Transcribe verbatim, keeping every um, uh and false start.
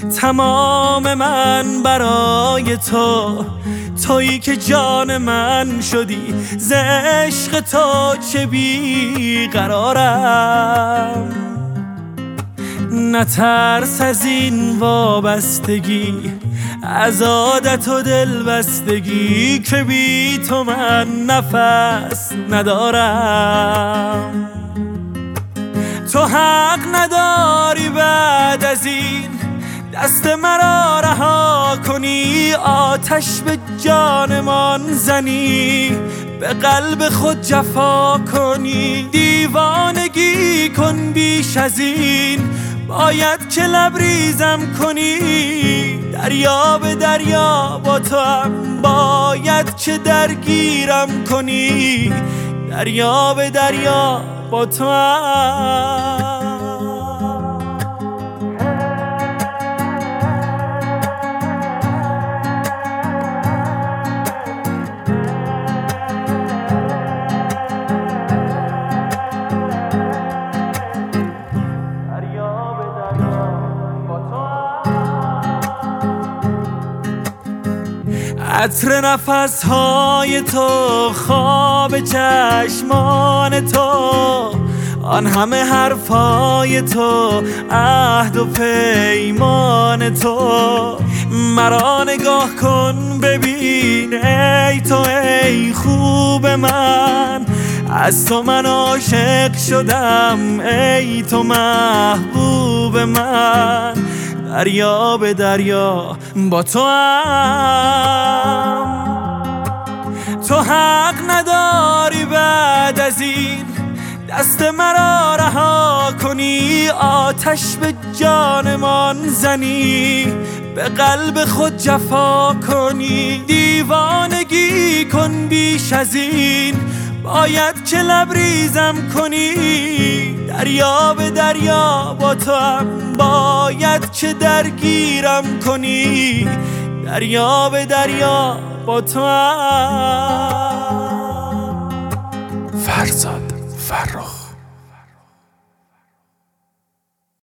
تمام من برای تو، تویی که جان من شدی، ز عشق تو چه بیقرارم. نترس از این وابستگی، از عادت و دلبستگی، که بی تو من نفس ندارم. تو حق نداری بعد از این دست مرا رها کنی، آتش به جانمان زنی، به قلب خود جفا کنی. دیوانگی کن بیش از این، باید که لبریزم کنی. دریا به دریا با تو هم باید که درگیرم کنی. دریا به دریا با تو هم. عطر نفسهای تو، خواب چشمان تو، آن همه حرفای تو، عهد و پیمان تو. مرا نگاه کن ببین ای تو، ای خوب من، از تو من عاشق شدم، ای تو محبوب من. دریا به دریا با تو هم. تو حق نداری بعد از این دست مرا رها کنی، آتش به جانمان زنی، به قلب خود جفا کنی. دیوانگی کن بیش از این، باید که لبریزم کنی. دریا به دریا با تو هم باید که درگیرم کنی. دریا به دریا با تو هم. فرزاد فرخ.